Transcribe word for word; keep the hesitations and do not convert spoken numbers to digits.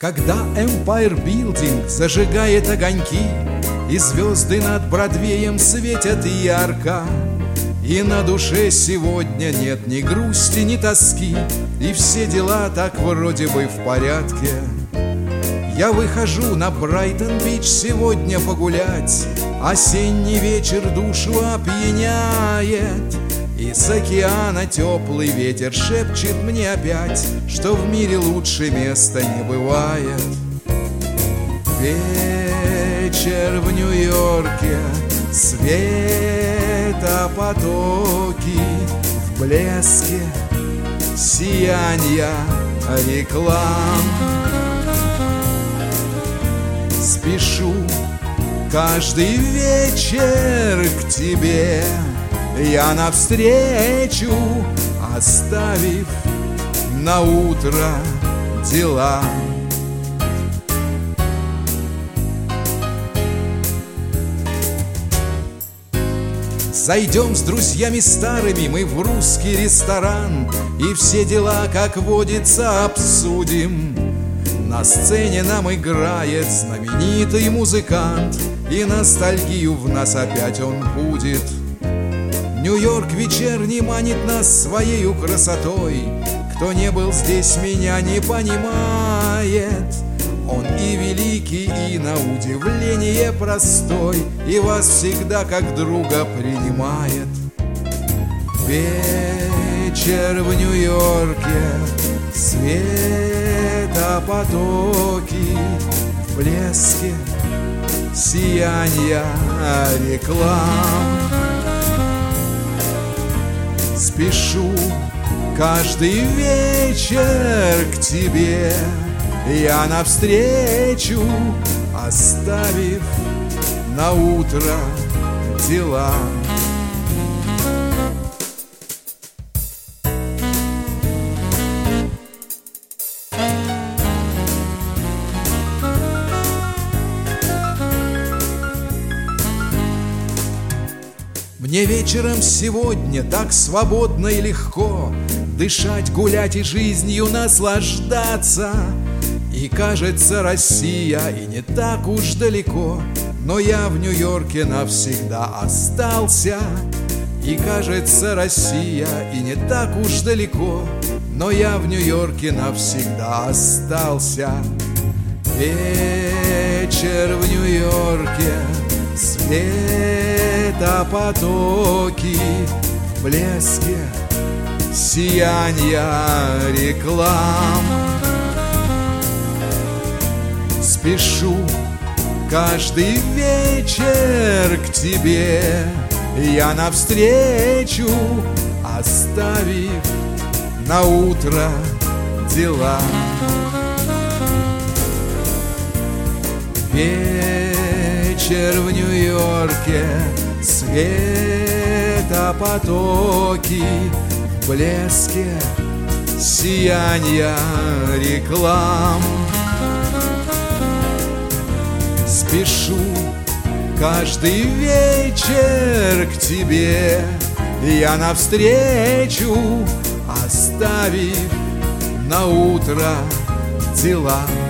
Когда Empire Building зажигает огоньки, и звезды над Бродвеем светят ярко, и на душе сегодня нет ни грусти, ни тоски, и все дела так вроде бы в порядке. Я выхожу на Брайтон-Бич сегодня погулять. Осенний вечер душу опьяняет, и с океана теплый ветер шепчет мне опять, что в мире лучше места не бывает. Вечер в Нью-Йорке, светопотоки в блеске сиянья реклам. Спешу каждый вечер к тебе я навстречу, оставив на утро дела. Зайдем с друзьями старыми мы в русский ресторан, и все дела, как водится, обсудим. На сцене нам играет знаменитый музыкант, и ностальгию в нас опять он будет. Нью-Йорк вечерний манит нас своею красотой. Кто не был здесь, меня не понимает. Он и великий, и на удивление простой, и вас всегда как друга принимает. Вечер в Нью-Йорке, светопотоки в блеске сиянья реклам. Спешу каждый вечер к тебе я навстречу, оставив на утро дела. Мне вечером сегодня так свободно и легко дышать, гулять и жизнью наслаждаться. И кажется, Россия и не так уж далеко, но я в Нью-Йорке навсегда остался. И кажется, Россия и не так уж далеко, но я в Нью-Йорке навсегда остался. Вечер в Нью-Йорке, светопотоки в блеске сиянья реклам. Спешу каждый вечер к тебе я навстречу, оставив на утро дела. Вечер в Нью-Йорке, светопотоки в блеске сиянья реклам. Спешу каждый вечер к тебе я навстречу, оставив на утро дела.